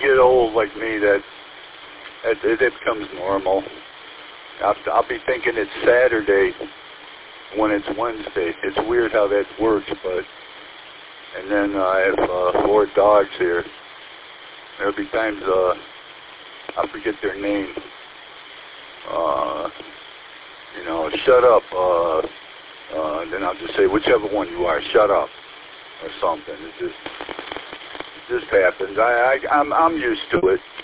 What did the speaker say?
get old like me, that it becomes normal. I'll be thinking it's Saturday when it's Wednesday. It's weird how that works, but... And then I have 4 dogs here. There'll be times I forget their name. You know, shut up. Then I'll just say, whichever one you are, shut up, or something. It just happens. I'm used to it.